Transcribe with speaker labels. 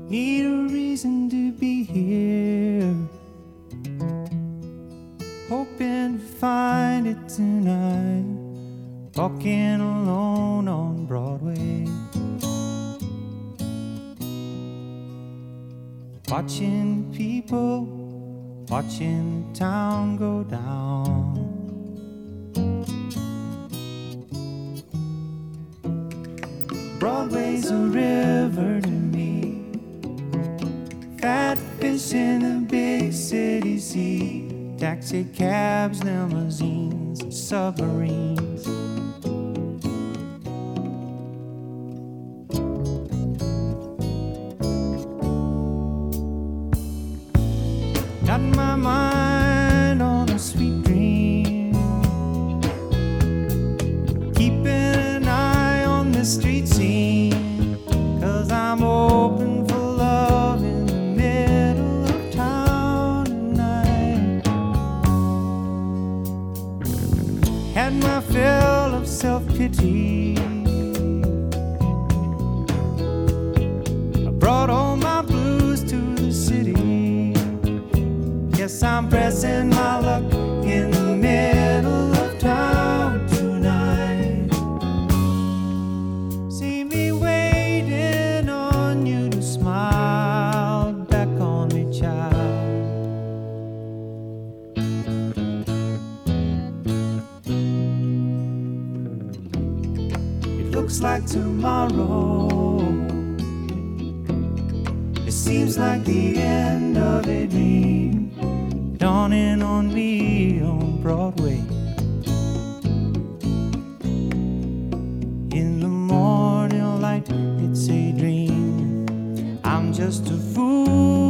Speaker 1: Need a reason to be here, hoping to find it tonight. Walking alone on Broadway, watching people, watching the town go down. Broadway's a river to me, fat fish in the big city sea, taxi cabs, limousines, and submarines. Got my mind on a sweet dream, keeping an eye on the street scene, 'cause I'm open for love in the middle of town tonight. Had my fill of self-pity, I brought all my blues to the city. Yes, I'm pressing my luck in the middle of town tonight. See me waiting on you to smile back on me, child. It looks like tomorrow, it seems like the end of a dream, dawning on me on Broadway. In the morning light, it's a dream. I'm just a fool